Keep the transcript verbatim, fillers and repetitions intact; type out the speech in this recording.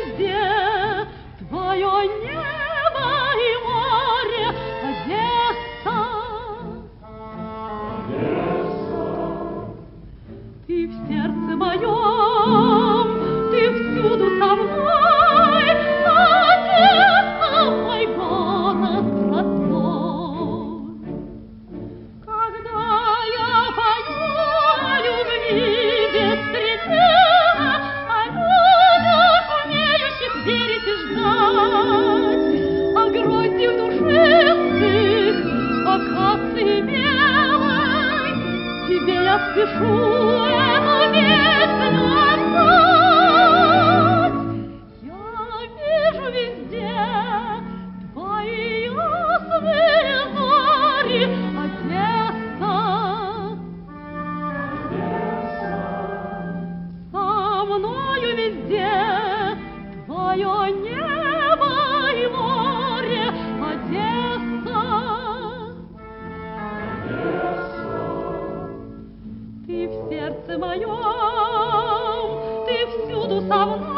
везде, твое небо и море, Одесса. Одесса. Ты в сердце моем, ты всюду со мной, Одесса, мой город родной. Когда я пою о любви без предела, о людях, умеющих верить и ждать, о грозди в душистых, акации белой, тебе я спешу эту песню отдать. Я вижу везде твои ясные зори, Одесса. Со мною везде твое небо и море, Одесса. Ты в сердце моем, ты всюду со мной.